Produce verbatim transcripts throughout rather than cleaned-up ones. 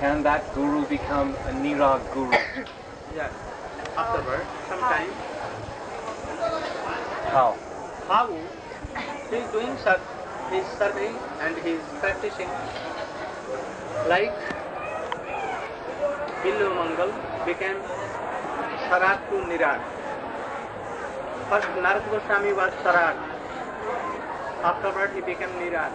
can that guru become a Nirag guru? Yes. Afterward, sometime. How? How? He is doing such. He is serving and he is practicing. Like Billu Mangal became Sarat to Nirag. First Narad Goswami was Sarat. Afterward he became Nirad.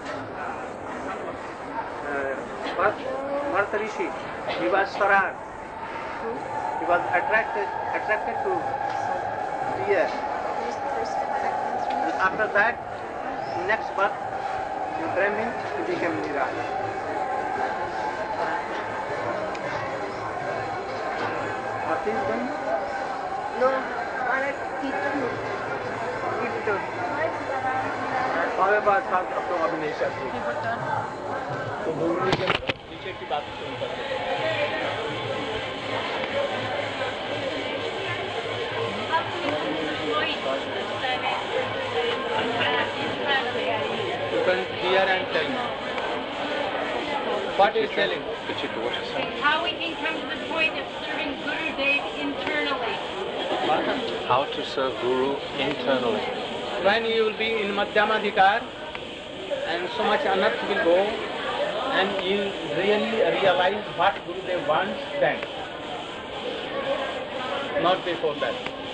Uh, first Bharata Rishi, he was Sarat. He was attracted attracted to deer. And after that, next birth, in Brahmin, he became Nirad. What is done? No, Maharaj, Kirtan. Kirtan. However, some of the Abhineshas. तो गुरु के पीछे की बात सुन करते You can hear and tell me. What is telling? How we can come to the point of serving Guru Dev internally. How to serve Guru internally. When you will be in Madhyamadhikar and so much anarth will go and you really realize what Gurudev wants then. Not before that.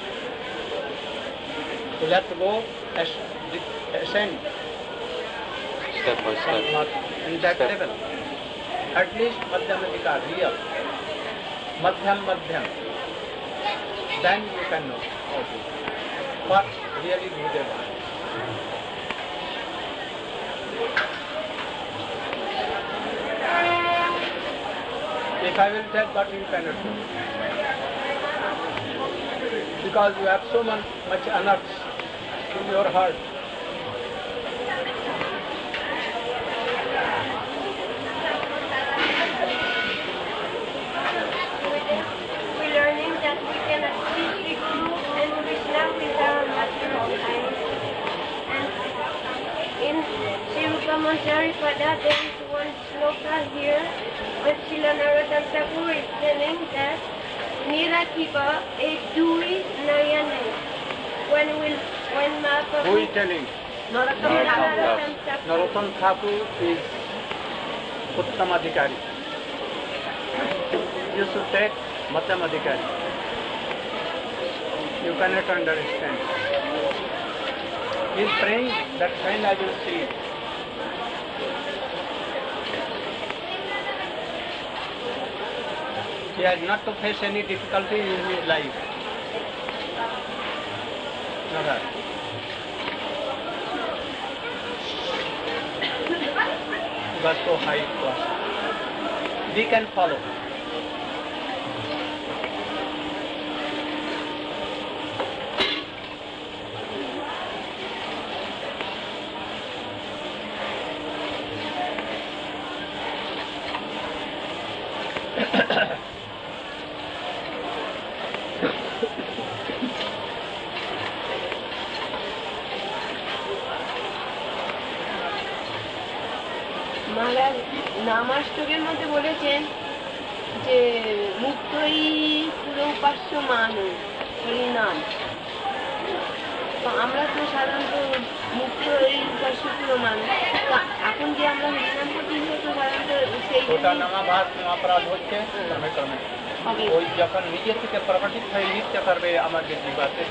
So let's go ascend. Step by step. Not in that Step. level. At least Madhyamadhikar, real. Madhyam Madhyam. Then you can know what really Gurudev wants. If I will tell what you cannot do. Because you have so much, much anarths in your heart. We're learning that we cannot see Sri Guru and Krishna with our material eyes. And in Sri Rupa Manjaripada there is one sloka here when Srila Narottam Thakur is telling that Nirakiva a dui nayane. When will when Mahaprabhu Who is telling? Narottam Narottam Thakur. Narottam Thakur is Uttamadhikari. You should take Madhyamadhikari. You cannot understand. He is praying that when I will see it. He has not to face any difficulty in his life. Never. He was so high class. We can follow. মহারাজ নামাষ্টকের মধ্যে বলেছেন যে মুক্তই পুরো উপাস্য মানুষ হরিনাম। তো আমরা তো সাধারণত মুক্তই উপাস্য পুরো মানুষ। তো এখন যে আমরা হরিনাম করছি তো সাধারণত সেই ওটা নামাভাস অপরাধ হচ্ছে ক্রমে ক্রমে হবে। ওই যখন নিজে থেকে প্রকটিত হয়ে নৃত্য করবে আমাদের জীবাতে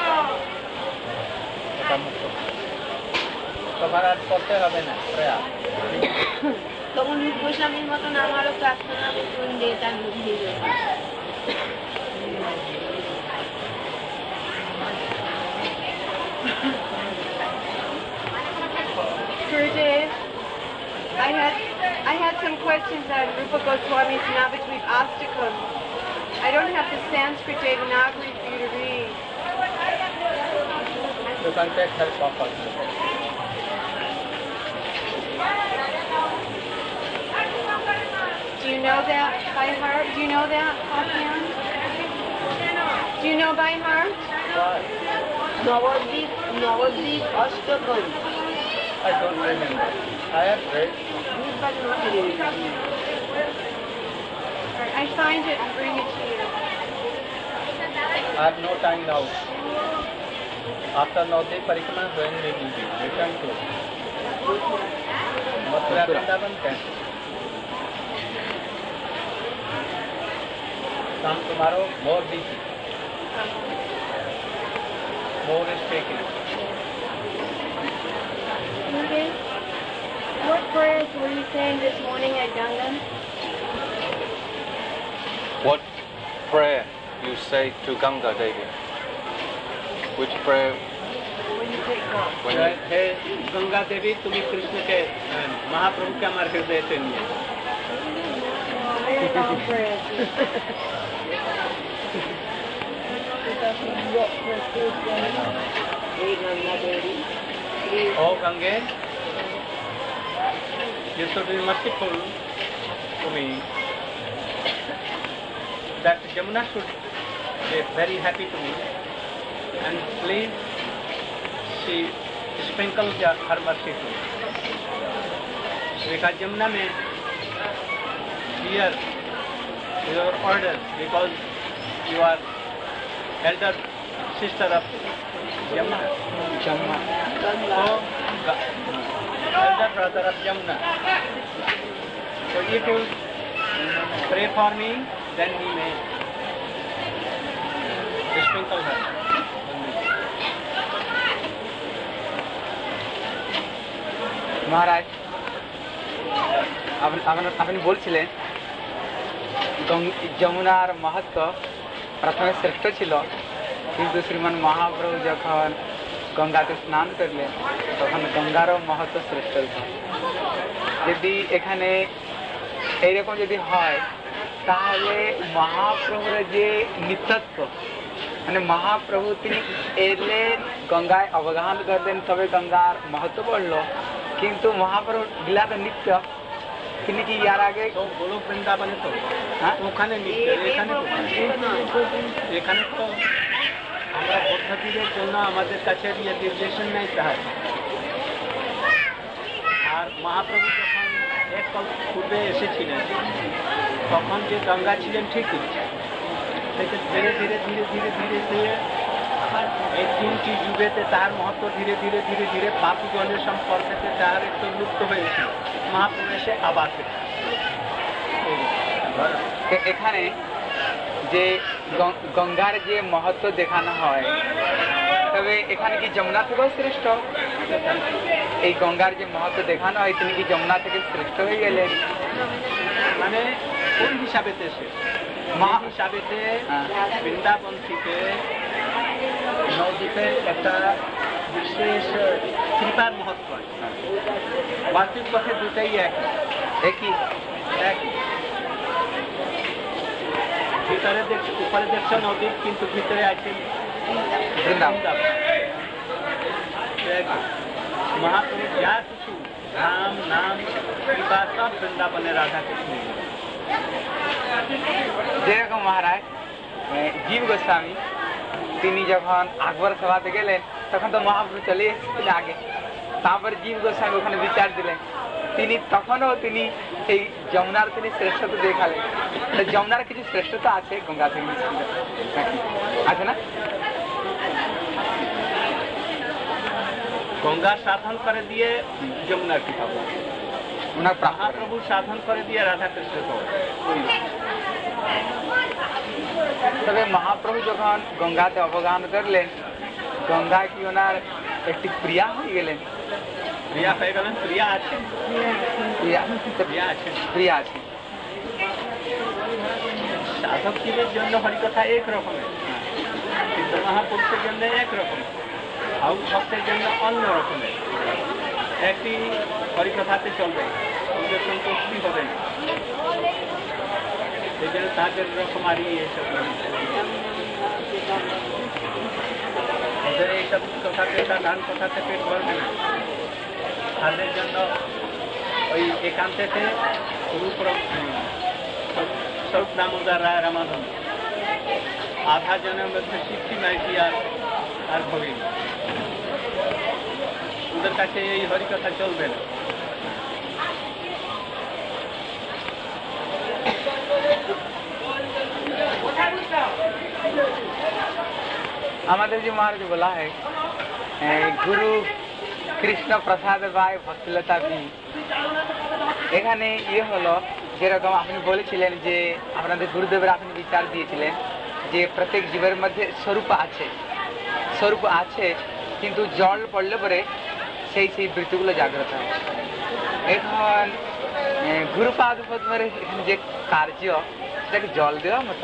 তখন আর করতে হবে না প্রয়াস। তখন রূপ গোস্বামীর মতন আমারও প্রার্থনা করলে তার বুঝিয়ে যাবে। Gurudev, I had I had some questions on Rupa Goswami's Navadvip Astakam. I don't have the Sanskrit Devanagari for you to read. You can take help of us. Do you know that by heart? Do you know that offhand? Do you know by heart? Navadvip Navadvip Astakam. I don't remember. I have read. But not read. I signed it and bring it to you. I have no time now. After Navadvip Parikrama, when we will be return to Mathura Vrindavan temple. Come tomorrow, more busy. More is taken. Okay. What prayers were you saying this morning at Ganga? What prayer you say to Ganga Devi? Which prayer? When you, हे गंगा देवी तुम्हें कृष्ण के महाप्रभु के हमारे हृदय से लिए Very long prayers. Oh Gange, you should be merciful to me that Jamuna should be very happy to me and please she sprinkle her mercy to me. Because Jamuna may hear your orders because you are elder sister of Jamuna. Jamuna. So, elder brother of Jamuna. So if you pray for me, then he may sprinkle her. মহারাজ আপনি বলছিলেন যমুনার মাহাত্ম্য প্রথমে শ্রেষ্ঠ ছিল, কিন্তু শ্রীমান মহাপ্রভু যখন গঙ্গাতে স্নান করলেন তখন গঙ্গারও মাহাত্ম্য শ্রেষ্ঠ হয়। যদি এখানে এইরকম যদি হয় তাহলে মহাপ্রভুর যে নিত্যত্ব, মানে মহাপ্রভু তিনি এলেন গঙ্গায় অবগাহন করলেন তবে গঙ্গার মাহাত্ম্য পড়লো, কিন্তু মহাপ্রভু লীলা তো নিত্য, তিনি কি ইয়ার আগে গোলক বৃন্দাবনে তো ওখানে নিত্য, এখানে এখানে তো আমরা পদ্ধতির জন্য আমাদের কাছে রিলেশন নেই তাহার। আর মহাপ্রভু যখন এক কল্প পূর্বে এসেছিলেন তখন যে গঙ্গা ছিলেন ঠিকই, থেকে ধীরে ধীরে ধীরে ধীরে ধীরে ধীরে এই তিনটি যুগেতে তার মহত্ব ধীরে ধীরে ধীরে ধীরে পাপজনের সম্পর্কেতে তার একটু লুপ্ত হয়েছিল। মহাপ্রভু এসে আবার এখানে যে গঙ্গার যে মহত্ব দেখানো হয়, তবে এখানে কি যমুনা থেকেও শ্রেষ্ঠ? এই গঙ্গার যে মহত্ব দেখানো হয় তিনি কি যমুনা থেকে শ্রেষ্ঠ হয়ে গেলেন? মানে কোন হিসাবেতে সে হিসাবেতে বৃন্দাবন থেকে নদীতে একটা বিশেষ কৃপার মহত্ব হয়। বার্ষিক পথে দুটাই একই একই একই ভিতরে দেখছো, উপরে দেখছো নদী, কিন্তু ভিতরে আছে বৃন্দাবন। মহাপ্রভু যা কিছু ধাম নাম কৃপা সব বৃন্দাবনে রাধা কৃষ্ণ। যেরকম মহারাজ জীব গোস্বামী তিনি যখন আকবর সভাতে গেলেন তখন তো মহাপ্রভু চলে এসেছিলেন আগে, তারপরে জীব গোস্বামী ওখানে বিচার দিলেন, তিনি তখনও তিনি এই যমুনার তিনি শ্রেষ্ঠত্ব দেখালেন। যমুনার কিছু শ্রেষ্ঠতা আছে গঙ্গা থেকে আছে না? গঙ্গার সাধন করে দিয়ে যমুনার কৃপা, ওনার মহাপ্রভু সাধন করে দিয়ে রাধা কৃষ্ণ। তবে মহাপ্রভু যখন গঙ্গাতে অবগাহন করলেন, গঙ্গা কি ওনার একটি প্রিয়া হয়ে গেলেন? প্রিয়া হয়ে গেলেন, প্রিয়া আছে, প্রিয়া প্রিয়া আছে, প্রিয়া আছে। সাধক জীবের জন্য হরিকথা এক রকমের, কিন্তু মহাপুরুষের জন্য এক রকম, আর ভক্তের জন্য অন্য রকমের। একটি হরিকথাতে চলবে, ওদের সন্তুষ্টি হবে না, সেই জন্য তাদের রকমারি এইসব ওদের এইসব কথাতে গান কথাতে পেট ভরবে না। তাদের জন্য ওই একান্তেতে রূপ স্বরূপ দামোদর রায় রামানন্দ আধা জনের মধ্যে সিদ্ধি মাইতি আর আর ভবি, ওদের কাছে এই হরিকথা চলবে না। আমাদের যে মহারাজ বলা হয় গুরু কৃষ্ণ প্রসাদ ভাই ভক্তিলতা বি, এখানে ইয়ে হলো যেরকম আপনি বলেছিলেন যে আপনাদের গুরুদেবের আপনি বিচার দিয়েছিলেন যে প্রত্যেক জীবের মধ্যে স্বরূপ আছে, স্বরূপ আছে, কিন্তু জল পড়লে পরে সেই সেই বৃত্তিগুলো জাগ্রত হয়। এখন গুরুপাদ পদ্মের এখানে যে কার্য সেটাকে জল দেওয়া মতো,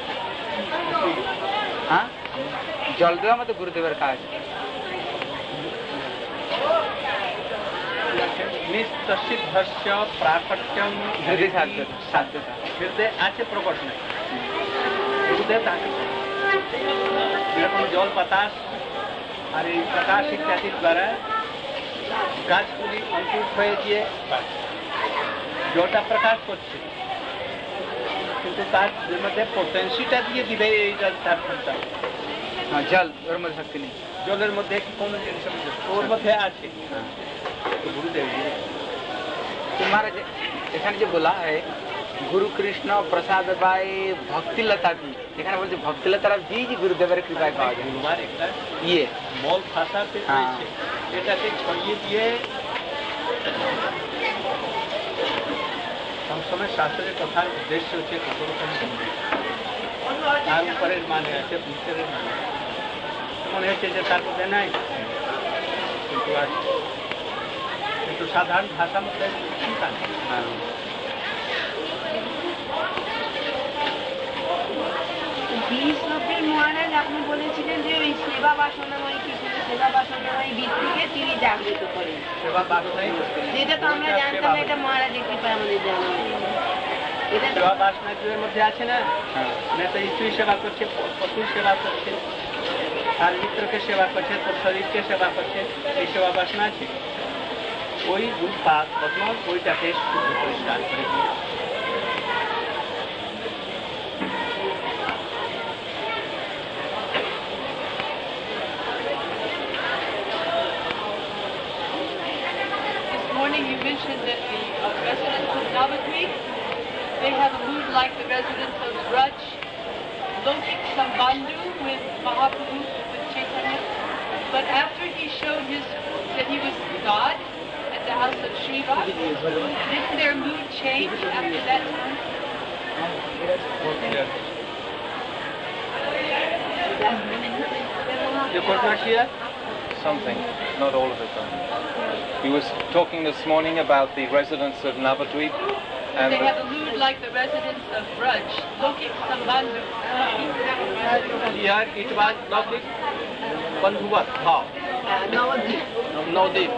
হ্যাঁ জল দেওয়া মতো গুরুদেবের কাজ। নিস্তসিদ্ধস্য প্রাকট্যম হৃদয় সাধ্যতা সাধ্যতা হৃদয় আছে প্রকট নাই, গুরুদেব তাকে এরকম জল বাতাস আর এই প্রকাশ ইত্যাদির দ্বারা গাছগুলি অঙ্কুর হয়ে গিয়ে জলটা প্রকাশ করছে, কিন্তু তার মধ্যে পোটেন্সিটা দিয়ে দিবে এইটা তার ক্ষমতা। জল ওর মধ্যে শক্তি নেই, জলের মধ্যে কোন জিনিস ওর মধ্যে আছে। গুরুদেব तुम्हारा এখানে যে বলা হয় গুরু কৃষ্ণ প্রসাদ ভাই ভক্তিলতা বি, এখানে বলছে ভক্তিলতারা বীজ গুরুদেবের কৃপায় পাওয়া যায়। তোমার একটা ইয়ে মল ভাষাতে রয়েছে, এটাকে ছড়িয়ে দিয়ে সবসময় শাস্ত্রের কথার উদ্দেশ্য হচ্ছে কত রকম তার উপরের মানে আছে, ভিতরের মানে মনে হচ্ছে যে তার মধ্যে নাই, কিন্তু আছে, কিন্তু সাধারণ ভাষার মধ্যে চিন্তা নেই। বিশ শ্লোকের মহারাজ আপনি বলেছিলেন যে ওই সেবা বাসনাময় কৃষ্ণ সেবা বাসনাময় বৃত্তিকে তিনি জাগ্রত করেন, সেবা বাসনাই যেটা তো আমরা জানতাম, এটা মহারাজের কৃপায় আমাদের জানা। এটা সেবা বাসনা জীবের মধ্যে আছে না, নেতা স্ত্রী সেবা করছে, পশুর সেবা করছে, আর মিত্রকে সেবা করছে, তোর শরীরকে সেবা করছে, এই সেবা বাসনা আছে। ওই দুই পাক পদ্ম ওইটাকে শুদ্ধ পরিষ্কার করে দিয়ে You mentioned that the uh, residents of Navadvip, they have a mood like the residents of Braj, Lokik Sambandhu with Mahaprabhu, with Chaitanya. But after he showed his that he was God at the house of Shiva, didn't their mood change after that time? You could not hear? Something, not all of it though. He was talking this morning about the residents of Navadvip and They the, have a mood like the residents of Braj, Lokik Sambandhu. Here it was Navadvip, Bandhuvat, how? Nabadwip Navadvip.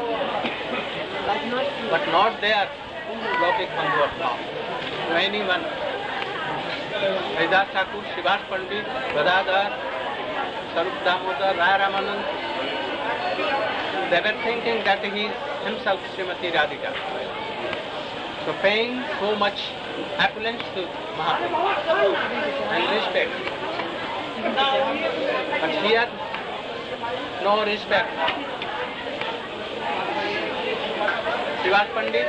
But not there, Lokik Bandhuvat, how? To anyone. Haridas Thakur, Shivas Pandit, Gadadhar, Sarup Damodar, Raya Ramanand, they were thinking that he is himself Srimati Radhika. So paying so much affluence to Mahaprabhu and respect. But here, no respect. Shivas Pandit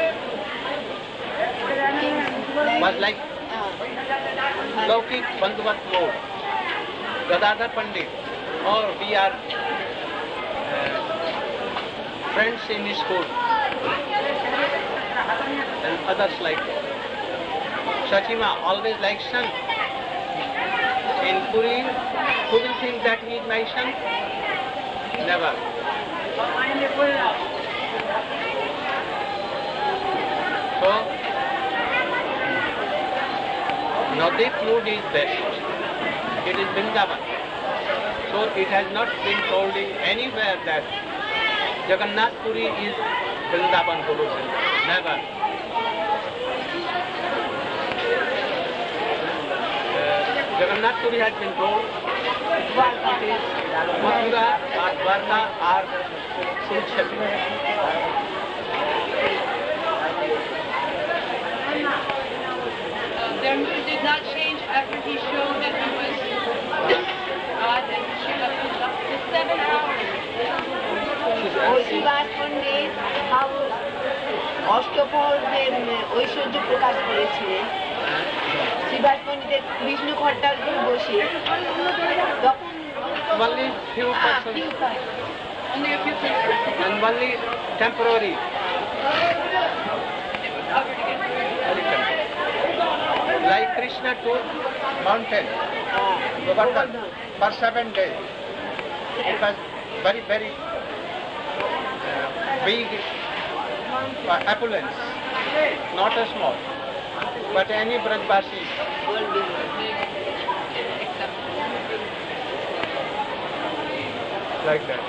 was like Laukik Bandhuvat mode. Gadadhar Pandit, or we are uh, friends in school, and others like Sachima, always like son. In Puri, who will think that he is my son? Never. So, Navadvip mood is best. It is Vrindavan. So it has not been told in anywhere that Jagannath Puri is Vrindavan Guru. Never. Uh, Jagannath Puri has been told it is Mathura or Dwarka or Silchhapi. Uh, their mood did not change after he showed that he was God and Shiva. The seven hours. Shibas পণ্ডিত অষ্টপ্রহরদের ঐশ্বর্য প্রকাশ করেছিলেন। শিবাস পণ্ডিতের বিষ্ণু খট্টার বসে তখন only few Ah, persons few times. Only a few people. and only temporary. Like Krishna took mountain Govardhan for seven days. It was very, very uh, big uh, opulence, not a small. But any Brajbasi like that.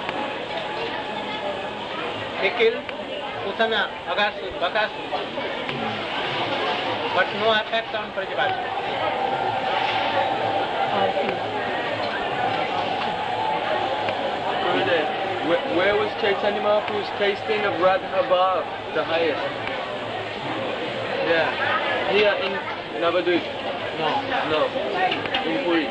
He killed Utana, Agasur, Bakasur, but no effect on Brajbasi. Where, where was Chaitanya Mahaprabhu's tasting of Radha Bhav the highest? Yeah. Here in Navadvip? No. No. In Puri?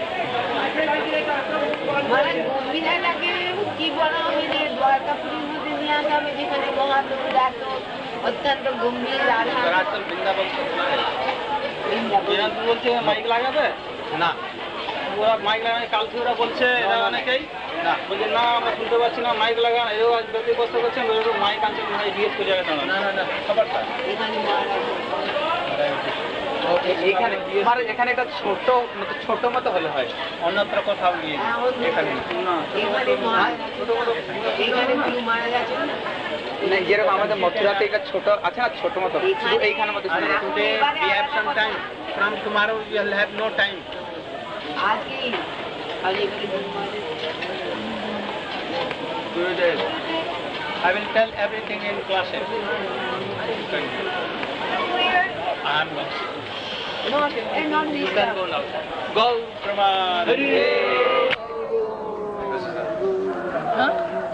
मला गोंधळा लागे की बना म्हणजे द्वारकापुरीमध्ये मी आता मी जेखाने महाप्रभू जातो अत्यंत गंभीर राधा दरअसल वृंदावन से सुना है। यहाँ तो बोलते हैं माइक लगा दे ना ওরা মাইক লাগানো কালকে ওরা বলছে এরা অনেকেই না বলছে না আমরা শুনতে পাচ্ছি না মাইক লাগানো এও আজ ব্যক্তি কষ্ট করছেন ওরা মাইক আনছে ভাই জিজ্ঞেস করে যাবে না না না খবর था এখানে মহারাজ এখানে আমার এখানে একটা ছোট মতো ছোট মতো হলে হয় অন্যত্র কোথাও নিয়ে এখানে না এখানে মহারাজ এখানে গুরু মহারাজ আছেন না যেরকম আমাদের মথুরাতে একটা ছোট আছে না ছোট মতো শুধু এইখানে মতো And today we have some time. From tomorrow we will have no time. आज की आज एबारे Guru Maharaj Gurudev, I will tell everything in classes. I am lost. not and not You can go now. Go, Pramanandi. Huh?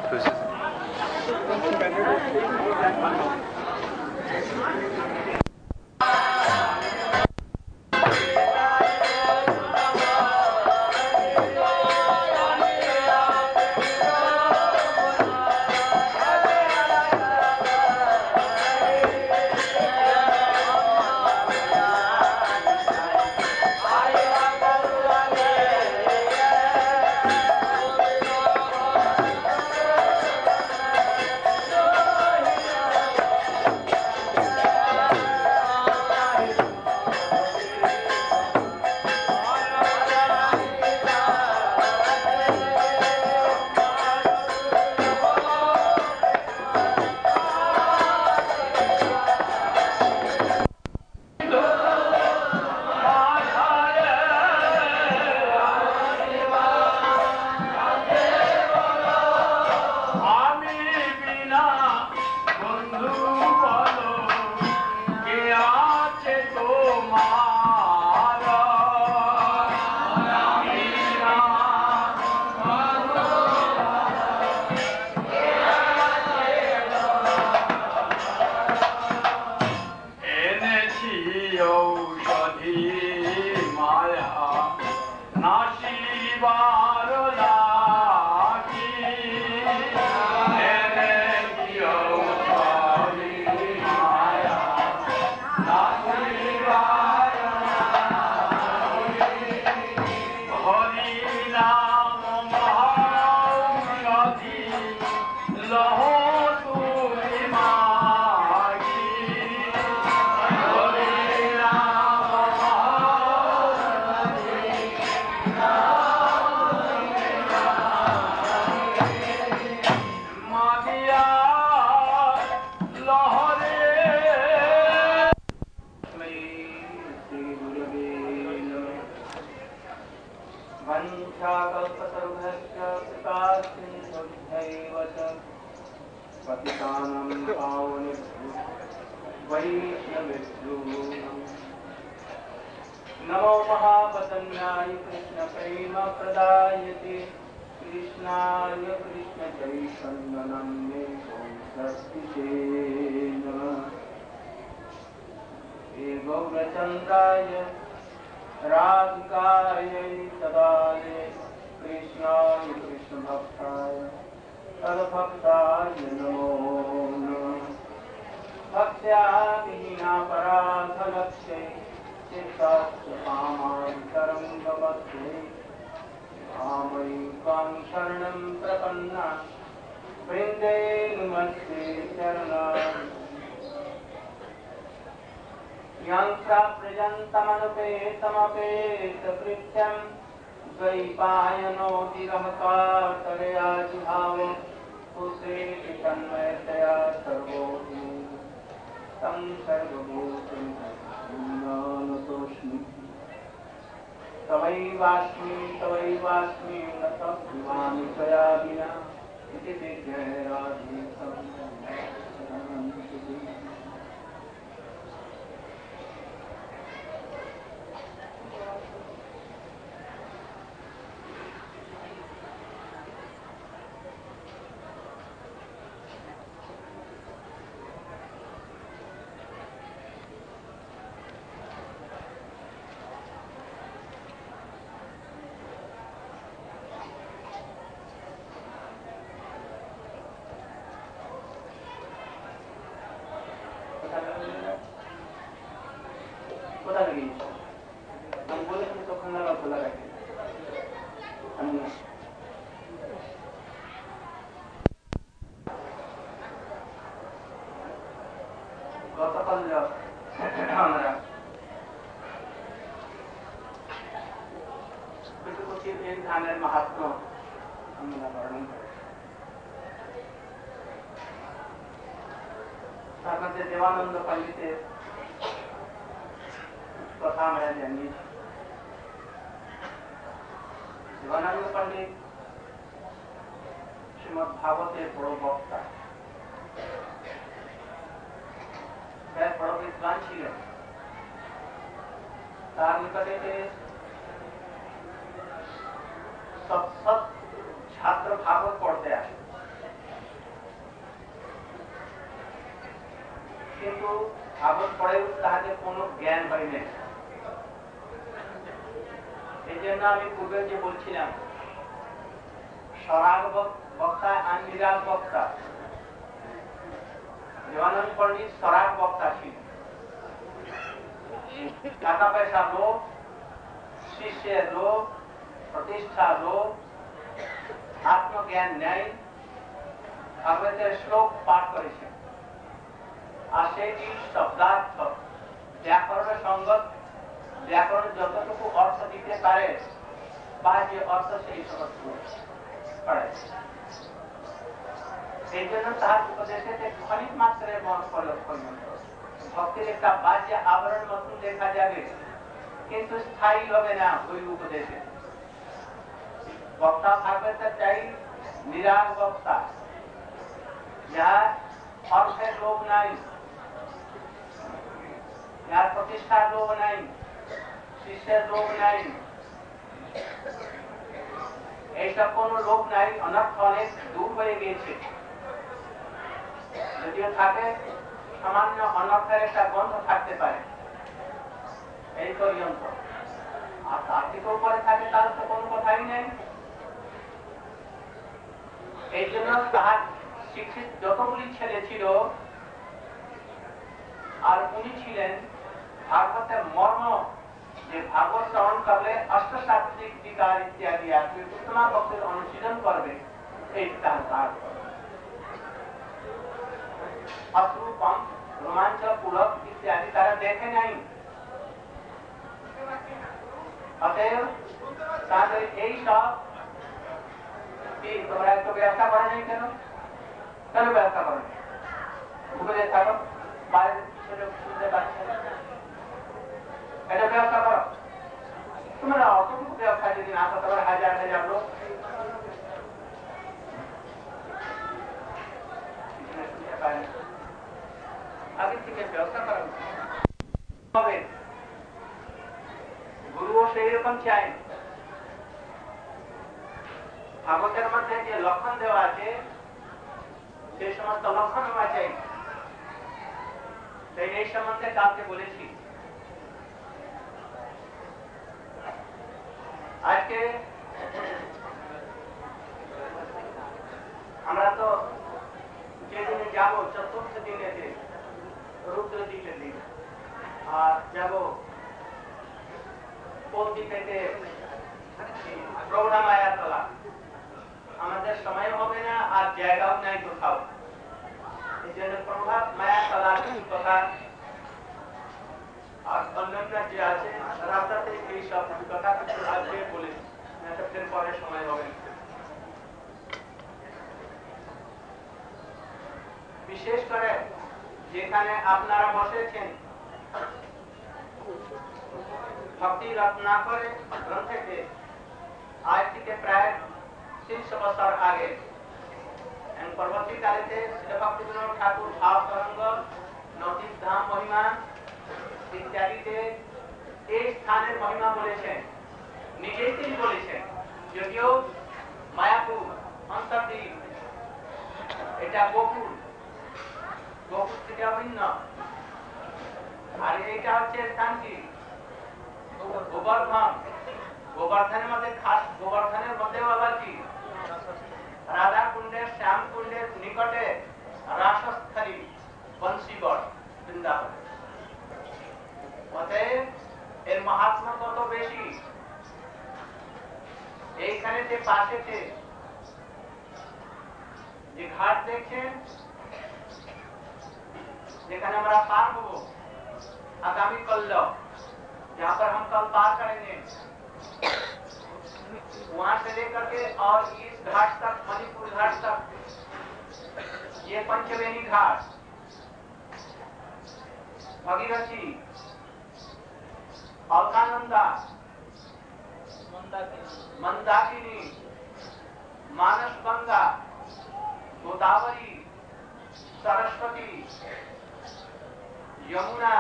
नमो महापतन्याय कृष्ण प्रेम प्रदायते कृष्णाय कृष्ण चैतन्यनन्दे संस्कृते नमः हे गौरचन्द्राय राधिकाय तदाले कृष्णाय कृष्ण भक्ताय तद्भक्ताय नमो नमः भक्त्या विहीना पराधलक्ष्ये चित्तस्य कामान्तरं गमस्ते आमयिकां शरणं प्रपन्ना वृन्दे नमस्ते चरणाम् यं प्राप्यजन्तमनुपेतमपेतकृत्यं द्वैपायनो विरहकातरया जुहाव पुत्रेति तन्मयतया सर्वोऽपि तं सर्वभूतं नतोऽस्मि तवैवास्मि तवैवास्मि न तद्विवामि त्वया विना इति विज्ञैराधीतं देवानंद पंडितेर कथा আমরা জানিয়েছি। দেবানন্দ पंडित শ্রীমদ্ ভাগবতের বড় বক্তা, এক বড় বিদ্বান ছিলেন। তার নিকটে সব সব ছাত্র ভাগবত পড়তে আসে, কিন্তু ভাগবত পড়ে তাহাকে কোনো জ্ঞান হয় না। এই জন্য আমি পূর্বে যে বলছিলাম সরাগ বক্তা আর নিরাগ বক্তা, দেবানন্দ পণ্ডিত সরাগ বক্তা ছিলেন। টাকা পয়সা লোভ, শিষ্যের লোভ, প্রতিষ্ঠা লোভ, আত্মজ্ঞান নেই। ভাগবতের শ্লোক পাঠ করেছেন আর সেটি শব্দার্থ ব্যাকরণের সঙ্গত, ব্যাকরণ যতটুকু অর্থ দিতে পারে বা যে অর্থ সেই সমস্ত পড়ে। এই জন্য তাহার উপদেশে ক্ষণিক মাত্রায় মন পরিলক্ষণ, ভক্তির একটা বাহ্য আবরণ মতন দেখা যাবে, কিন্তু স্থায়ী হবে না ওই উপদেশে। বক্তা ভাগবত চাই নিরাগ বক্তা, যার অর্থের লোভ নাই, যার প্রতিষ্ঠার লোভ নাই, শিষ্যের লোভ নাই, এইসব কোন লোভ নাই। অনর্থ অনেক দূর হয়ে গিয়েছে, যদিও থাকে সামান্য অনর্থের একটা গন্ধ থাকতে পারে এই পর্যন্ত, আর তার থেকে উপরে থাকে তার তো কোনো কথাই নেই। এই জন্য তাহার শিক্ষিত যতগুলি ছেলে ছিল, আর উনি ছিলেন ভাগবতের মর্ম, যে ভাগবত শ্রবণ করলে অষ্টসাত্বিক বিকার ইত্যাদি আসবে, উত্তমা ভক্তের অনুশীলন করবে, এই তার কাজ। অশ্রু কম, রোমাঞ্চ পুলক ইত্যাদি তারা দেখে নাই। অতএব তাদের এই সব কি তোমরা একটু ব্যবসা করে নাই কেন? কেন ব্যবসা করো? ঘুরে থাকো, বাইরে শুনতে পাচ্ছ, এটা ব্যবসা করো। তোমরা অতটুকু ব্যবসা যদি না করতে পারো, হাজার হাজার লোক আগে থেকে ব্যবসা করা হবে। গুরুও সেই রকম চাই। ভাগবতের মধ্যে যে লক্ষণ দেওয়া আছে সেই সমস্ত লক্ষণ হওয়া চাই। এই সম্বন্ধে কালকে বলেছি। আজকে আমরা তো যেদিনে যাবো চতুর্থ দিনেতে রুদ্র দ্বীপের দিন, আর যাব কোন দ্বীপেতে প্রৌঢ়া মায়া তলা আমাদের সময় হবে না আর জায়গাও নাই কোথাও এই জন্য প্রৌঢ়া মায়া তলা কিছু কথা আর অন্যান্য যে আছে রাস্তাতে এই সব কথা কিছু আগে বলে নাটকের পরে সময় হবে বিশেষ করে যেখানে আপনারা বসেছেন ভক্তি রত্নাকরে গ্রন্থে আজ থেকে প্রায় তিনশো বছর আগে পরবর্তীকালে শ্রী ভক্তিবিনোদ ঠাকুর ভাব তরঙ্গ নদীর ধাম মহিমা ইত্যাদিতে এই স্থানের মহিমা বলেছেন নিজেই তিনি বলেছেন যদিও মায়াপুর অন্তর্দ্বীপ এটা গোকুল গোকুল থেকে অভিন্ন আর এটা হচ্ছে স্থানটি গোবর্ধন গোবর্ধনের মধ্যে খাস গোবর্ধনের মধ্যে আবার কি রাধা কুণ্ডের শ্যাম কুণ্ডের নিকটে রাসস্থলী বংশীগড় বৃন্দাবন অতএব এর মাহাত্ম্য কত বেশি এইখানে যে পাশেতে যে ঘাট দেখছেন যেখানে আমরা पार हो आगामी कल जहाँ पर हम कल पार करेंगे वहां से लेकर के और इस घाट तक मणिपुर घाट तक ये पंचवेणी घाट भगीरथी अलकानंदा मंदाकिनी मानस गंगा गोदावरी सरस्वती यमुना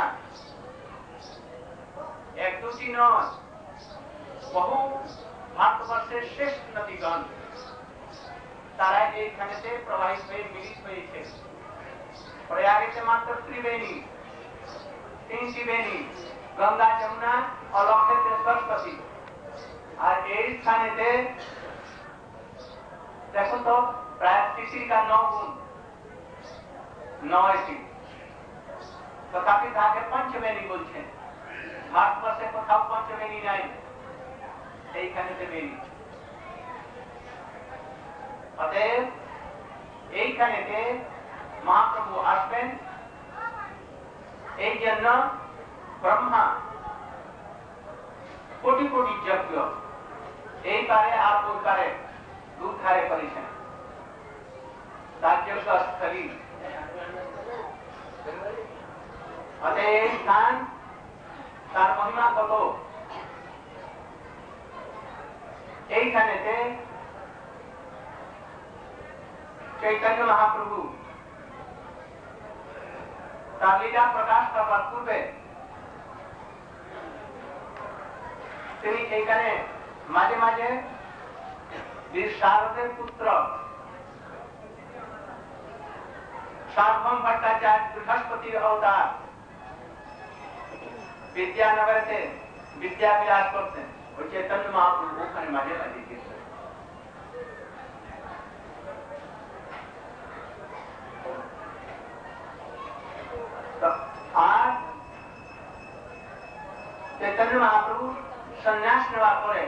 एक दुटी नद बहु भारतवर्षের শ্রেষ্ঠ নদীগণ তারা এইখানেতে প্রবাহিত হয়ে মিলিত হয়েছে প্রয়াগেতে মাত্র ত্রিবেণী তিনটি বেণী গঙ্গা যমুনা অলক্ষেতে সরস্বতী আর এই স্থানেতে দেখো তো প্রায় তিসিকা নौ গুণ নয়টি তথাপি তাকে পঞ্চবেণী বলছেন ভারতবর্ষে কোথাও পঞ্চবেণী নাই এইখানেতে বেণী অতএব এইখানেতে মহাপ্রভু আসবেন এই জন্য ব্রহ্মা কোটি কোটি যজ্ঞ এই পারে আর ওই পারে দু ধারে করেছেন তার যজ্ঞ স্থলী অতএব এই স্থান তার মহিমা কত এইখানেতে চৈতন্য মহাপ্রভু তার লীলা প্রকাশ করবার পূর্বে তিনি এইখানে মাঝে মাঝে বীর শারদের পুত্র সার্বভৌম ভট্টাচার্য বৃহস্পতির অবতার বিদ্যানগরেতে বিদ্যা বিলাস করতেন ওই চৈতন্য মহাপ্রভু ওখানে মাঝে মাঝে গিয়েছেন আর চৈতন্য মহাপ্রভু সন্ন্যাস নেওয়ার পরে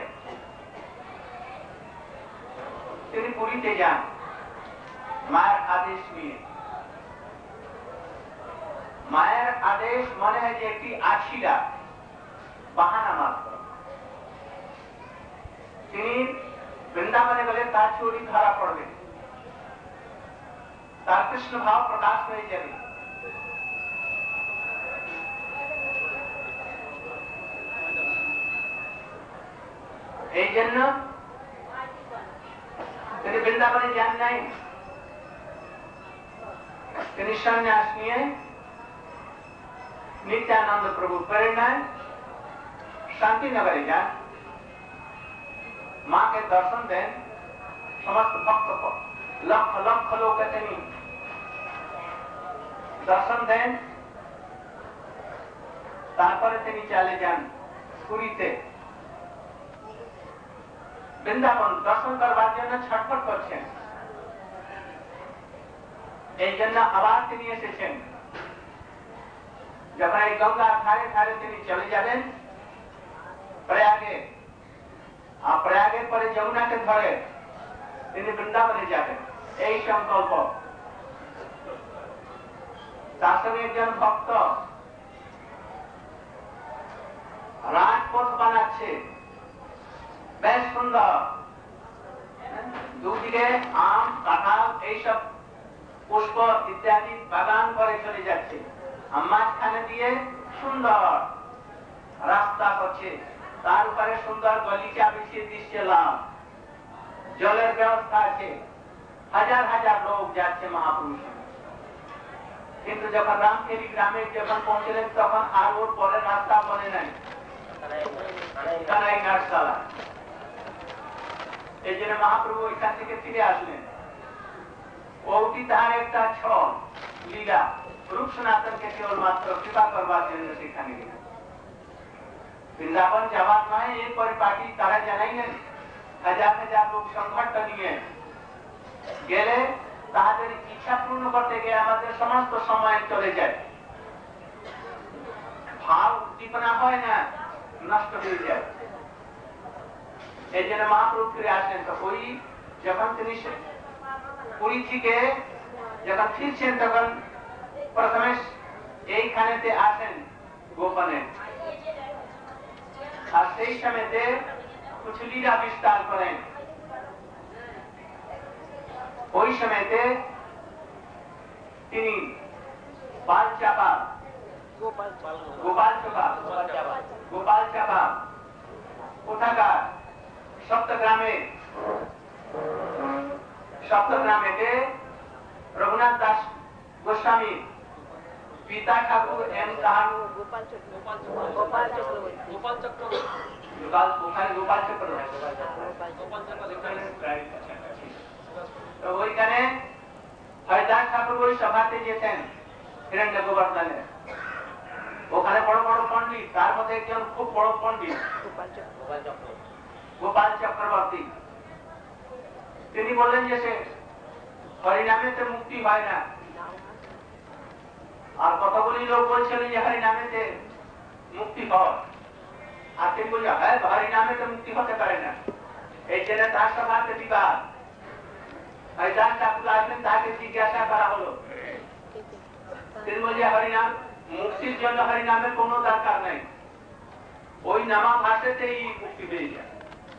তিনি পুরীতে যান মায়ের আদেশ নিয়ে মায়ের আদেশ মনে হয় যে একটি আশিরা বাহানা মাত্র তিনি বৃন্দাবনে গেলে তার চুরি ধরা পড়বে তার কৃষ্ণ ভাব প্রকাশ হয়ে যাবে এই জন্য তিনি বৃন্দাবনে যান নাই তিনি সন্ন্যাস নিয়ে नित्यानंद प्रभु प्रेरणाएं शांति नगरे जान मां के दर्शन दें समस्त भक्त को लक्ष लक्ष लोग दर्शन दें तारपरे তিনি चले जान পুরীতে বৃন্দাবন দর্শন করবার জন্য ছটফট করছেন এই জন্য আবার তিনি এসেছেন जब गंगा थारे थारे তিনি চলে যাবেন প্রয়াগে আর প্রয়াগের পরে যমুনাকে ধরে তিনি বৃন্দাবনে যাবেন, এই সংকল্প। তার সঙ্গে একজন ভক্ত রাজপথ বানাচ্ছে, বেশ সুন্দর, দুদিকে আম কাঁঠাল এইসব পুষ্প ইত্যাদি বাগান করে চলে যাচ্ছে, আর মাঝখানে দিয়ে সুন্দর রাস্তা করছে, তার উপরে সুন্দর গলিচা বিছিয়ে দিচ্ছে লাভ, জলের ব্যবস্থা আছে, হাজার হাজার লোক যাচ্ছে মহাপুরুষ। কিন্তু যখন রামকেরি গ্রামে যখন পৌঁছলেন তখন আর ওর পরে রাস্তা বনে নাই, কানাই ঘাটশালা। এই জন্য মহাপ্রভু এখান থেকে ফিরে আসলেন। ওটি তার একটা ছল লীলা, রূপ সনাতনকে কেবলমাত্র কৃপা করবার জন্য সেখানে গেলেন। বৃন্দাবন যাবার নয়, এই পরিপাটি তারা জানাইলেন, হাজার হাজার লোক সংগঠন নিয়ে গেলে তাদের ইচ্ছা পূর্ণ করতে গিয়ে আমাদের সমস্ত সময় চলে যায়, ভাব উদ্দীপনা হয় না, নষ্ট হয়ে যায়। এই জন্য মহাপ্রভু ফিরে আসেন। তো ওই যখন তিনি পুরী থেকে যখন ফিরছেন তখন প্রথমে এইখানেতে আসেন গোপনে, আর সেই সময়তে কিছু লীলা বিস্তার করেন। ওই সময়তে তিনি বাল চাপা গোপাল চাপা গোপাল চাপা কোথাকার সপ্তগ্রামে সপ্তগ্রামেতে রঘুনাথ দাস গোস্বামী পিতা ঠাকুর এম কাহান গোপাল গোপাল তো ওইখানে হরিদাস ঠাকুর ওই সভাতে যেতেন হিরণ্য গোবর্ধনে। ওখানে বড় বড় পণ্ডিত, তার মধ্যে একজন খুব বড় পণ্ডিত গোপাল চক্রবর্তী। তিনি বললেন যে সে হরিনামেতে মুক্তি হয় না, আর কতগুলি লোক বলছিলেন যে হরিনামেতে মুক্তি হয়, আর তিনি বলছেন হ্যাঁ হরিনামেতে মুক্তি হতে পারে না। এই জন্য তার সভাতে বিবাদ। হরিদাস ঠাকুর আসলেন, তাকে জিজ্ঞাসা করা হলো, তিনি বলছে হরিনাম মুক্তির জন্য হরিনামের কোন দরকার নাই, ওই নামা ভাষাতেই মুক্তি পেয়ে যায়।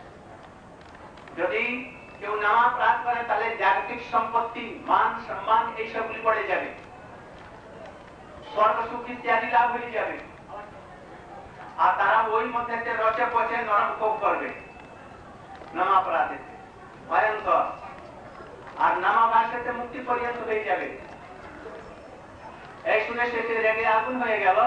যদি কেউ নামা প্রাণ করে তাহলে জাগতিক সম্পত্তি, মান সম্মান এইসবগুলি পড়ে যাবে, স্বর্গ সুখ ইত্যাদি লাভ হয়ে যাবে, আর তারা ওই মধ্যে রচে পচে নরম ভোগ করবে নামাপরাধে ভয়ঙ্কর, আর নামা ভাষাতে মুক্তি পর্যন্ত হয়ে যাবে। এই শুনে সে রেগে আগুন হয়ে গেল।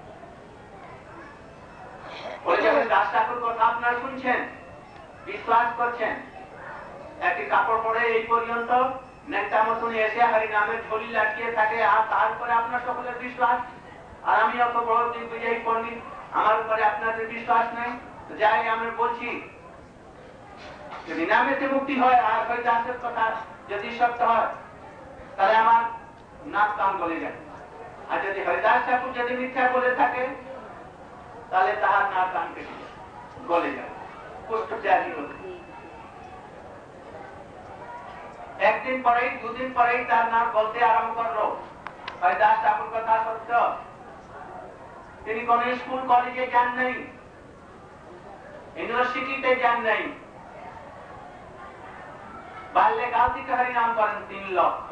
দাস ঠাকুর কথা আপনারা শুনছেন, বিশ্বাস করছেন, একটি কাপড় পরে এই পর্যন্ত নেতা মতন এসে হরি নামের ঝুলি লাগিয়ে থাকে, আর তারপরে আপনার সকলের বিশ্বাস, আর আমি অত বড় দিগ্বিজয়ী পণ্ডিত, আমার উপরে আপনাদের বিশ্বাস নেই। যাই আমরা বলছি, যদি নামেতে মুক্তি হয় আর হরিদাসের কথা যদি সত্য হয় তাহলে আমার নাক কান গলে যায়, আর যদি হরিদাস ঠাকুর যদি মিথ্যা বলে থাকে তাহলে তাহার নাক কান কেটে গলে যাবে, কষ্ট জারি হবে। একদিন পরেই দুদিন পরেই তার নাক গলতে আরম্ভ করলো। হরিদাস ঠাকুর কথা সত্য, তিনি কোন স্কুল কলেজে যান নাই, ইউনিভার্সিটিতে যান নাই, বাল্যকাল থেকে হরিনাম করেন তিন লক্ষ।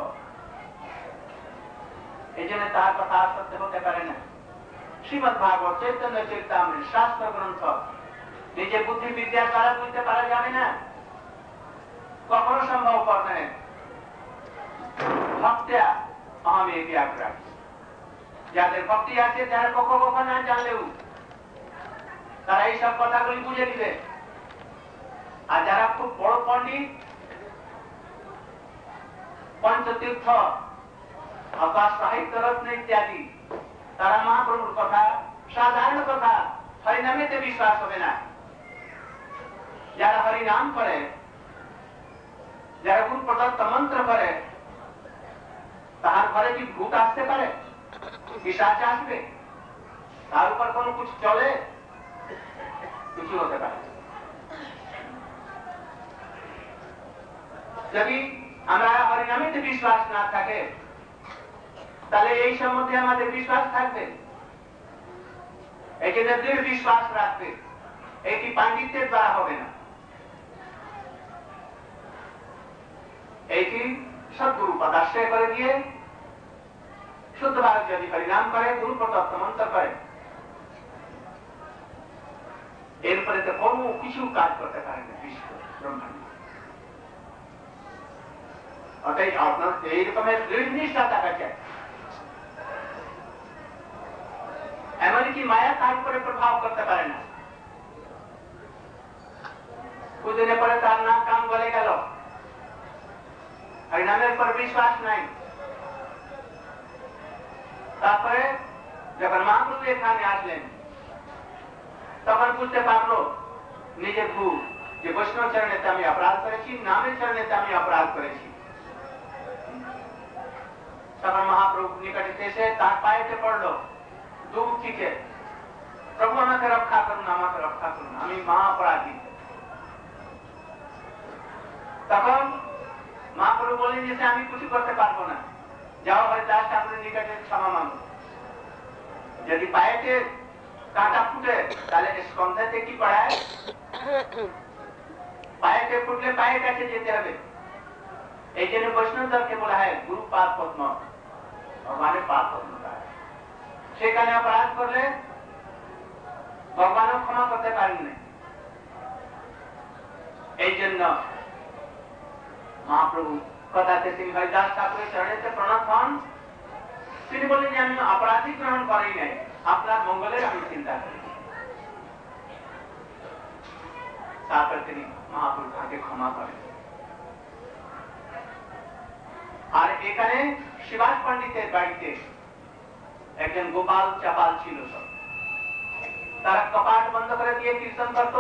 এই জন্য তার কথা সত্য হতে পারে না। শ্রীমদ ভাগবত চৈতন্য চরিতামৃত শাস্ত্র গ্রন্থ নিজে বুদ্ধি বিদ্যার দ্বারা বুঝতে পারা যাবে না, কখনো সম্ভব করে ভক্তিয়া আমি ব্যাগ্রাম। যাদের ভক্তি আছে যারা কখনো কখনো না জানলেও তারা এইসব কথাগুলি বুঝে দিবে, আর যারা খুব বড় পণ্ডিত, পঞ্চতীর্থ, আকাশ সাহিত্য রত্ন ইত্যাদি, তারা মহাপ্রভুর কথা, সাধারণ কথা হরিনামেতে বিশ্বাস হবে না। যারা হরিনাম করে, যারা গুরু প্রদত্ত মন্ত্র করে, তাহার ঘরে কি ভূত আসতে পারে, পিশাচ আসবে, তার উপর কোন কিছু চলে, কিছু হতে পারে। যদি আমরা হরিনামেতে বিশ্বাস না থাকে তাহলে এই সম্বন্ধে আমাদের বিশ্বাস থাকবে, এই যে দৃঢ় বিশ্বাস রাখবে, এটি পাণ্ডিত্যের দ্বারা হবে না, এইটি সদ্গুরু পদাশ্রয় করে দিয়ে শুদ্ধভাবে যদি হরিনাম করে, গুরু প্রদত্ত মন্ত্র করে, এরপরে তো কোনো কিছু কাজ করতে পারে না বিশ্ব ব্রহ্মাণ্ড। অতএব আপনার এই রকমের দৃঢ় নিষ্ঠা থাকা চাই। এমনকি মায়া কাজ করে প্রভাব করতে পারে না, কুদিনে পরে তার নাম কাম গলে গেল, হরিনামের পর বিশ্বাস নাই। তারপরে যখন মহাপ্রভু এখানে আসলেন তখন বুঝতে পারলো নিজের ভুল, যে বৈষ্ণব চরণেতে আমি অপরাধ করেছি, নামের চরণেতে আমি অপরাধ করেছি। তখন মহাপ্রভু নিকটে এসে তার পায়েতে পড়লো দূর থেকে, প্রভু আমাকে রক্ষা করুন, আমাকে রক্ষা করুন, আমি মহা অপরাধী। তখন মহাপ্রভু বললেন যে আমি কিছু করতে পারবো না, যাও হরিদাস ঠাকুরের নিকটে ক্ষমা মানো। যদি পায়েতে কাঁটা ফুটে তাহলে স্কন্ধেতে কি পড়ায়, পায়েতে ফুটলে পায়ের কাছে যেতে হবে। এই জন্য বৈষ্ণব দলকে বলা হয় গুরু পাদ পদ্ম, ভগবানের পাদ পদ্ম। সেখানে অপরাধ করলে ভগবানও ক্ষমা করতে পারেন না। এই জন্য মহাপ্রভু কথাতে তিনি হরিদাস ঠাকুরের চরণেতে প্রণত হন। তিনি বলেন যে আমি অপরাধী গ্রহণ করি নাই, আপনার মঙ্গলের আমি চিন্তা করি। তারপর তিনি মহাপ্রভু তাকে ক্ষমা করেন। আর এখানে শিবাস পণ্ডিতের বাড়িতে একজন গোপাল চাপাল ছিল, সব তারা কপাট বন্ধ করে দিয়ে কীর্তন করত।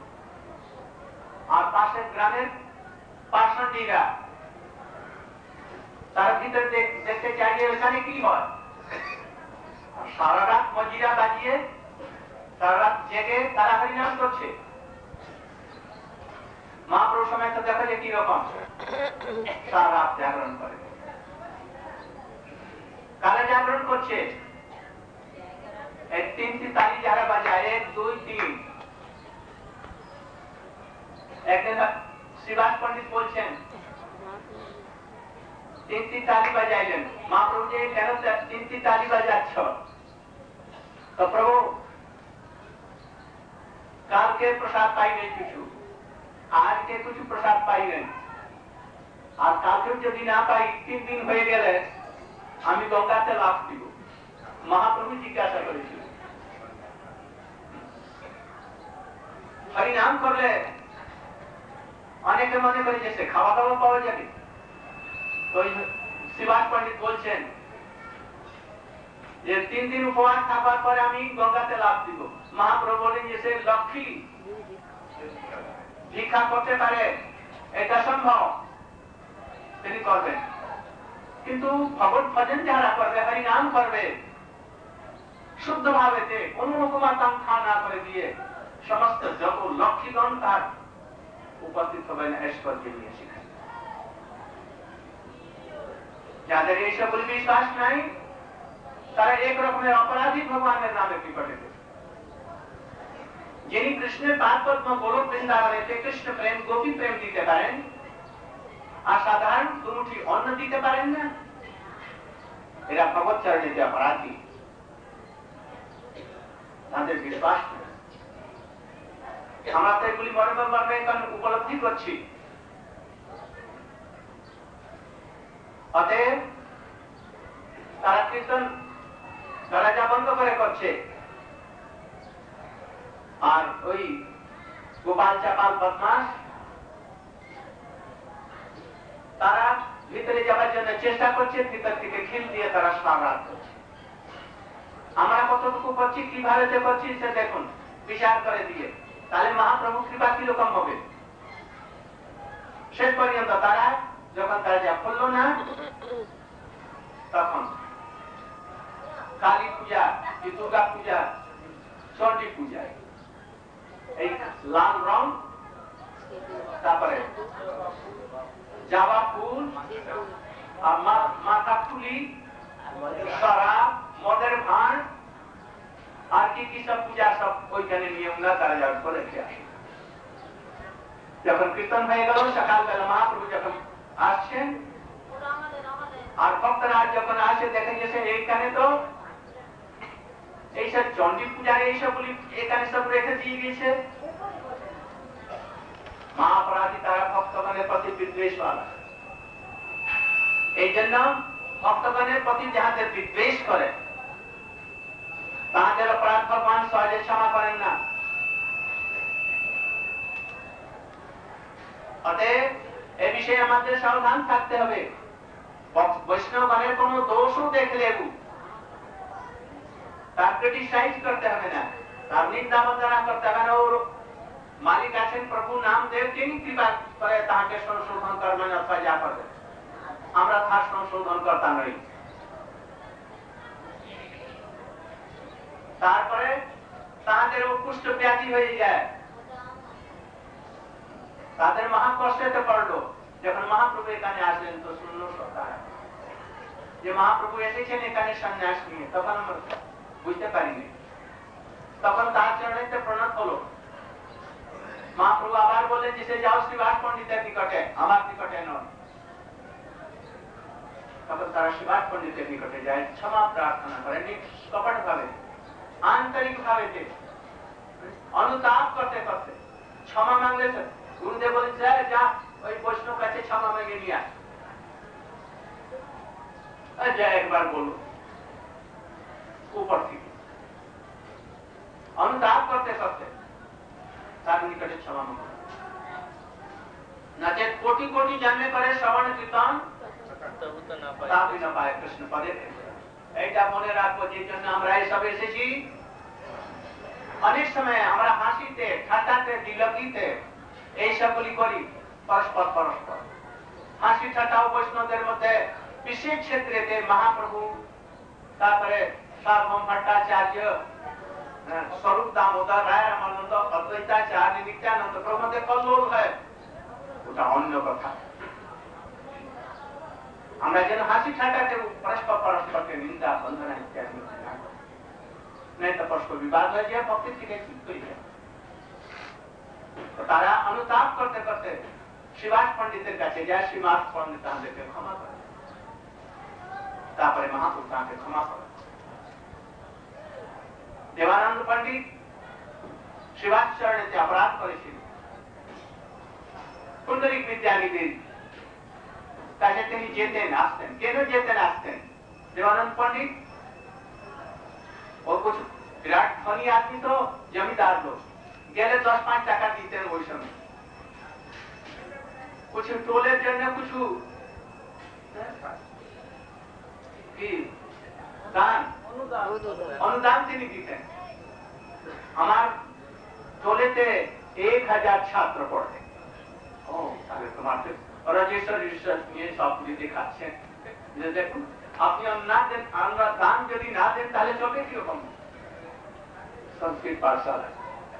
আর পাশের গ্রামের পার্শ্বীরা তার ভিতরে দেখতে চাইলে এখানে কি হয়। সারা রাত মজিরা বাজিয়ে সারা রাত জেগে তারা হরিনাম করছে। মহাপ্রভু সময় তো দেখা যায় কি রকম সারা রাত জাগরণ করে, কারা জাগরণ করছে। তিনটি তালি যারা বাজায়, এক দুই তিন, একদিন শিবাস পণ্ডিত বলছেন তিনটি তালি বাজাইলেন। মহাপ্রভু যে কেন তিনটি তালি বাজাচ্ছ? তো প্রভু কালকে প্রসাদ পাইবেন কিছু, আজকে কিছু প্রসাদ পাইবেন, আর কালকে যদি না পাই তিন দিন হয়ে গেলে আমি গঙ্গাতে লাভ দিব। মহাপ্রভু জিজ্ঞাসা করেছিল হরিনাম করলে অনেকে মনে করে যে সে খাওয়া দাওয়া পাওয়া যাবে। শিবাস পণ্ডিত বলছেন যে তিন দিন উপবাস থাকার পরে আমি গঙ্গাতে লাভ দিব। মহাপ্রভু বলেন যে সে লক্ষ্মী ভিক্ষা করতে পারে, এটা সম্ভব, তিনি করবেন। কিন্তু ভগবত ভজন যারা করবে, হরিনাম করবে শুদ্ধ ভাবেতে, কোন রকম আকাঙ্ক্ষা না করে দিয়ে, সমস্ত যত লক্ষ্মীগণ তার উপস্থিত হবেন ঐশ্বর্যে নিয়ে শিখেন। যাদের এই সকল বিশ্বাস নাই তারা এক রকমের অপরাধী ভগবানের নামে বিপদে। যিনি কৃষ্ণের পাদ পদ্ম গোলক বৃন্দাবনেতে কৃষ্ণ প্রেম গোপী প্রেম দিতে পারেন আর সাধারণ দুটি অন্ন দিতে পারেন না, এরা ভগবত চরণেতে অপরাধী, তাদের বিশ্বাস নেই। আমরা তো এগুলি মর্মে মর্মে উপলব্ধি করছি। অতএব তারা কীর্তন দরজা বন্ধ করে করছে, আর ওই গোপাল চাপাল বদমাস তারা ভিতরে যাওয়ার জন্য চেষ্টা করছে, ভিতর থেকে খিল দিয়ে তারা সামরাত করছে। আমরা কতটুকু করছি, কিভাবে যে করছি সে দেখুন, বিচার করে দিয়ে, তাহলে মহাপ্রভু কৃপা কিরকম হবে। শেষ পর্যন্ত তারা যখন দরজা খুলল না, তখন কালী পূজা কি দুর্গা পূজা চণ্ডী পূজায় এই লাল রং, তারপরে জাবা ফুল আর মাথা ফুলি শরাব মদের ভান আর কি কি সব পূজা সব ওইখানে নিয়ে ওনারা তারা যাবে করে রেখে আসে। যখন কীর্তন হয়ে গেল সকালবেলা মহাপ্রভু যখন আসছেন আর ভক্তরা যখন আসে দেখেন যে এইখানে তো এইসব চণ্ডী পূজার এইসবগুলি এখানে সব রেখে দিয়ে গেছে। মহাপরাধী তারা ভক্তগণের প্রতি বিদ্বেষওয়ালা, এই জন্য ভক্তগণের প্রতি যাহাদের বিদ্বেষ করে তাহাদের অপরাধ ভগবান সহজে ক্ষমা করেন না। অতএব এ বিষয়ে আমাদের সাবধান থাকতে হবে। বৈষ্ণবগণের কোন দোষও দেখলে তার ক্রিটিসাইজ করতে হবে না, তার নিন্দা বন্দনা করতে হবে না। ওর মালিক আছেন প্রভু নামদেব, তিনি কৃপা করে তাহাকে সংশোধন করবেন অথবা যা করবে, আমরা তার সংশোধন কর্তা নই। তারপরে তাদের কুষ্ঠ ব্যাধি হয়ে যায়, তাদের মহা কষ্টে পড়লো। যখন মহাপ্রভু এখানে আসলেন তো শুনল সরকার যে মহাপ্রভু এসেছেন এখানে সন্ন্যাস নিয়ে, তখন আমরা বুঝতে পারিনি। তখন তার চরণে প্রণত হলো। মহাপ্রভু আবার বললেন যে যাও শ্রীবাস পণ্ডিতের নিকটে, আমার নিকটে নয়। তখন তারা শ্রীবাস পণ্ডিতের নিকটে যায়, ক্ষমা প্রার্থনা করেন কপট ভাবে, আন্তরিক ভাবে, অনুতাপ করতে করতে ক্ষমা মাংলে। গুরুদেব বলেন যা ওই বৈষ্ণব কাছে ক্ষমা মেগে নিয়ে আস, যা একবার বলো উপর থেকে অনুতাপ করতে করতে তার নিকটে ক্ষমা মাঙ্গল। নচেত কোটি কোটি জন্মে করে শ্রবণ কীর্তন তাবি না পায় কৃষ্ণ পদে। এইটা মনে রাখবো, যে জন্য আমরা এসব এসেছি। অনেক সময় আমরা হাসিতে ঠাট্টাতে দিলকিতে এইসবগুলি করি পরস্পর পরস্পর। হাসি ঠাট্টা বৈষ্ণবদের মধ্যে বিশেষ ক্ষেত্রে মহাপ্রভু, তারপরে সার্বভৌম ভট্টাচার্য, স্বরূপ দামোদর রায়, রামানন্দ, অদ্বৈতাচার্য, নিত্যানন্দ প্রভুদের কল্লোল হয়, ওটা অন্য কথা। আমরা যেন হাসি ঠাট্টাতে পরস্পর পরস্পরকে নিন্দা বন্ধনা ইত্যাদি नहीं तो परस्पर विवाद हो जाए, भक्ति থেকে ঠিক হয়ে যায়। তারা অনুতাপ করতে করতে শ্রীবাস পণ্ডিতের কাছে যায়, শ্রীবাস পণ্ডিত তাদেরকে ক্ষমা করে, তারপরে মহাপ্রভু তাকে ক্ষমা করে। দেবানন্দ পণ্ডিত শ্রীবাস চরণেতে অপরাধ করেছিল, পুণ্ডরিক বিদ্যানিধির কাছে তিনি যেতেন আসতেন। কেন যেতেন আসতেন? देवानंद पंडित और कुछ विराट धनी आदमी तो जमींदार लोग गए दस पांच टाका दीते वही समय कुछ टोले जन्य कुछ दान अनुदान তিনি দিতেন। আমার टोलेते एक हजार छात्र पढ़ते। ও তাহলে তোমার रजिस्टर रजिस्टर নিয়ে সবগুলি দেখাচ্ছেন যে দেখুন আপনি না দেন, আমরা দান যদি না দেন তাহলে চলবে কিরকম সংস্কৃত পাঠশালা।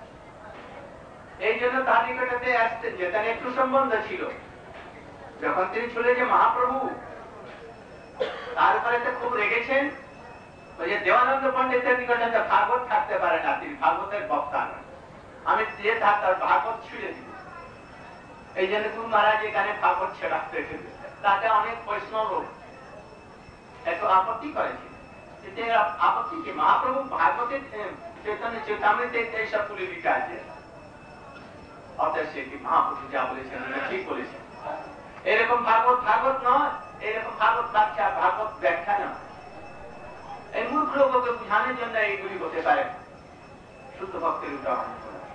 এই জন্য তার নিকটে আসতেন, যেখানে একটু সম্বন্ধ ছিল। যখন তিনি চলে যে মহাপ্রভু তারপরে তো খুব রেগেছেন, ওই যে দেবানন্দ পণ্ডিতের নিকটে ভাগবত থাকতে পারে না, তিনি ভাগবতের বক্তা নয়, আমি যে তার ভাগবত ছিঁড়ে দিব। এই জন্য গুরু মহারাজ এখানে ভাগবত ছেড়াতে রেখেছে, তাতে অনেক বৈষ্ণব একটু আপত্তি করেছে। আপত্তি কি মহাপ্রভু ভাগবতের চৈতন্য চৈতামৃতে এইসব তুলে লিখা আছে, অতএব সে কি মহাপ্রভু যা বলেছেন ঠিক বলেছেন। এরকম ভাগবত ভাগবত নয়, এরকম ভাগবত ব্যাখ্যা ভাগবত ব্যাখ্যা নয়। এই মূর্খ লোককে বুঝানোর জন্য এইগুলি হতে পারে, শুদ্ধ ভক্তের উদাহরণ।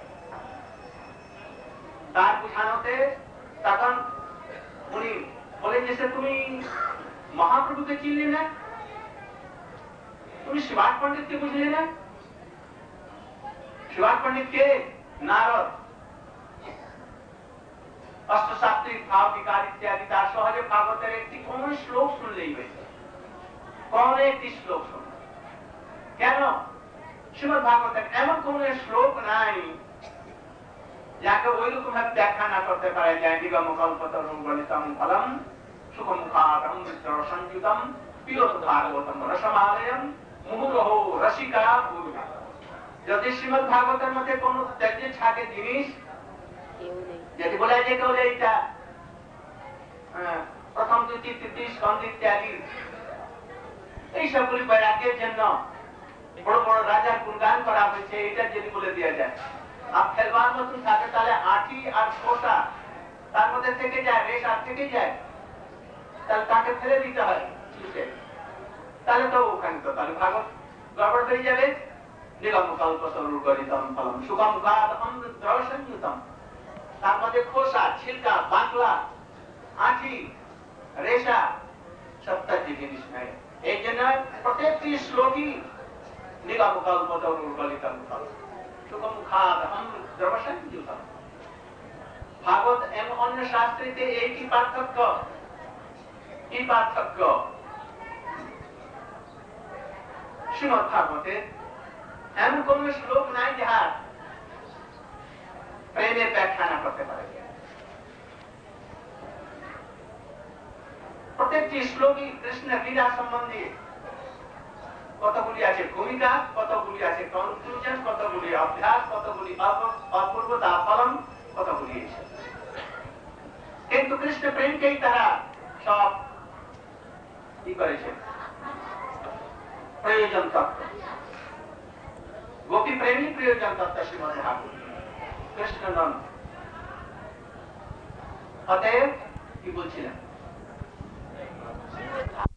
তার বুঝানোতে তখন উনি বলেন যে তুমি মহাপ্রভুকে চিনলে না, তুমি শিবাস পণ্ডিতকে বুঝলে না। শিবাস পণ্ডিত কে? নারদ। অষ্টশাস্ত্রিক ভাব বিকার ইত্যাদি তার সহজে ভাগবতের একটি কোন শ্লোক শুনলেই হয়েছে, কোন একটি শ্লোক শুন। কেন? শ্রীমদ ভাগবতের এমন কোন শ্লোক নাই যাকে ওই রকম ভাবে ব্যাখ্যা না করতে পারে যে নিগম কল্পতরু গণিতম ফলম সুখমুখাদম সংযুতম পিয়ত ভাগবতম রসমালয়ম মুহুরহ রসিকা পূর্বা। যদি শ্রীমদ ভাগবতের মধ্যে কোন ত্যাজ্য থাকে জিনিস যদি বলা যায় কেউ এইটা প্রথম দ্বিতীয় তৃতীয় স্কন্ধ ইত্যাদি এইসবগুলি বৈরাগ্যের জন্য বড় বড় রাজার গুণগান করা হয়েছে, এটা যদি বলে দেওয়া যায় আর খেলবার মতন থাকে তাহলে আটি আর ছোটা তার মধ্যে থেকে যায়, রেশ আর থেকে যায়, তাহলে তাকে ফেলে দিতে হয়, তাহলে তো ওখানে তো তাহলে ভাগবত গড়বড় হয়ে যাবে। নিগম কল্পতরু গণিতম ফলম সুখম গাদ অমৃত দ্রবসংযুতম, তার মধ্যে খোসা ছিলকা বাকলা আঠি রেশা সপ্তাহ জিনিস নাই। এই জন্য প্রত্যেকটি শ্লোকই নিগম কল্পতরু গণিতম ফলম সুখম খাদ অমৃত দ্রবসংযুতম। ভাগবত এবং অন্য শাস্ত্রীতে এই কি পার্থক্য, কি পার্থক্য? শ্রীমদ ভাগবতে এমন কোন শ্লোক নাই যাহার প্রেমের ব্যাখ্যা না করতে পারে। প্রত্যেকটি শ্লোকই কৃষ্ণের লীলা সম্বন্ধে কতগুলি আছে ভূমিকা, কতগুলি আছে কনক্লুশন, কতগুলি অভ্যাস, কতগুলি অপূর্বতা ফলন, কতগুলি এসে। কিন্তু কৃষ্ণ প্রেমকেই তারা সব কি করেছে প্রয়োজন তত্ত্ব, গোপী প্রেমী প্রয়োজন তত্ত্ব শ্রীমদ ভাগবত, কৃষ্ণ নন। অতএব কি বলছিলাম